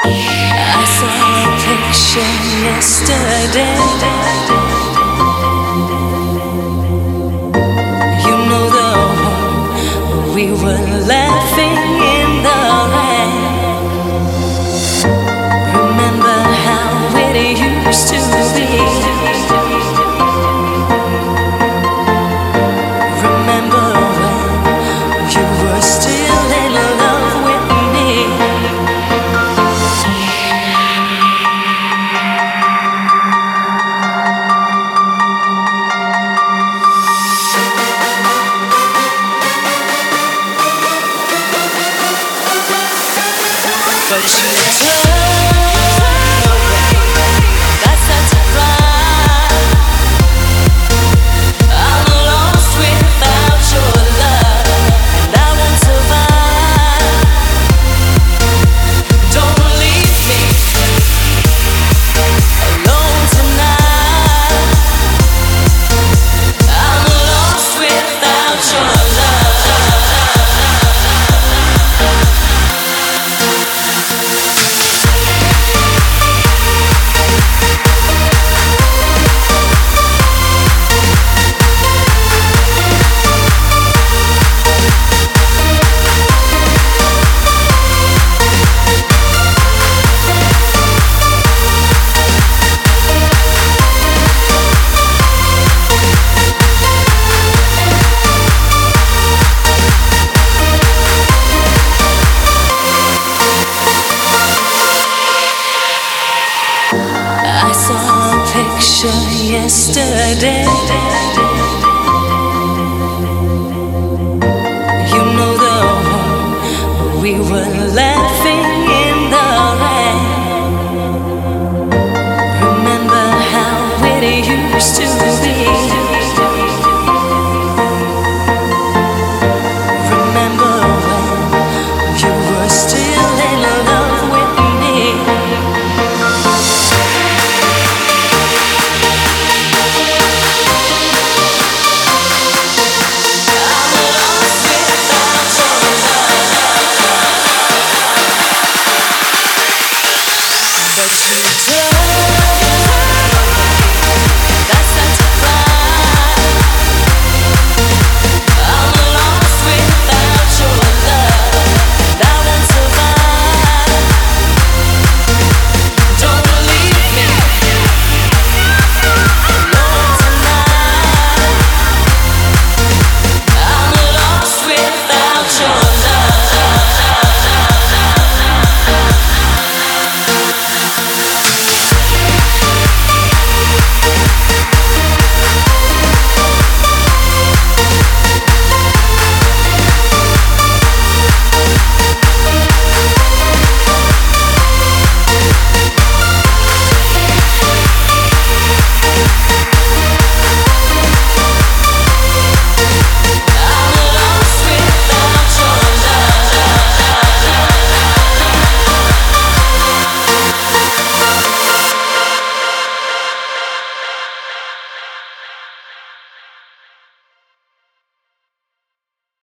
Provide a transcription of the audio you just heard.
I saw a picture yesterday. You know the one we were laughing in the rain. Remember how it used to be. Remember when you were still in love with me. But you turned away. Got such a pride. I'm lost without your love, and I won't survive. Don't leave me alone tonight. I'm lost without your love. I saw a picture yesterday. You know the one we were laughing in the rain. Remember how it used to be. Remember when you were still in love with me. But you